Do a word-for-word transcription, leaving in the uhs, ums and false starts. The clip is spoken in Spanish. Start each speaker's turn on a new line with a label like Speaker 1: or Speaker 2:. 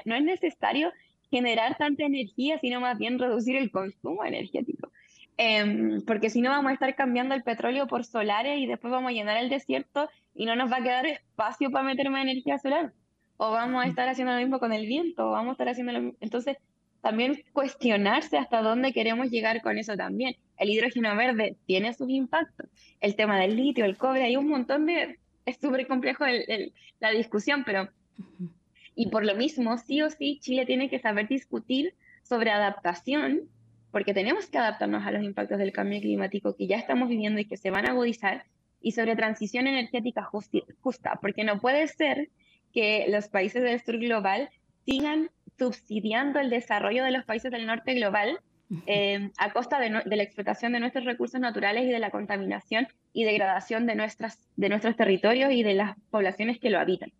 Speaker 1: No es necesario generar tanta energía, sino más bien reducir el consumo energético. Em, porque si no vamos a estar cambiando el petróleo por solares y después vamos a llenar el desierto y no nos va a quedar espacio para meter más energía solar. O vamos a estar haciendo lo mismo con el viento, o vamos a estar haciendo lo mismo. Entonces, también cuestionarse hasta dónde queremos llegar con eso también. El hidrógeno verde tiene sus impactos. El tema del litio, el cobre, hay un montón de... Es súper complejo el- el- la discusión, pero y por lo mismo, sí o sí, Chile tiene que saber discutir sobre adaptación, porque tenemos que adaptarnos a los impactos del cambio climático que ya estamos viviendo y que se van a agudizar, y sobre transición energética justi- justa, porque no puede ser que los países del sur global sigan subsidiando el desarrollo de los países del norte global eh, a costa de, no- de la explotación de nuestros recursos naturales y de la contaminación y degradación de, nuestras, de nuestros territorios y de las poblaciones que lo habitan.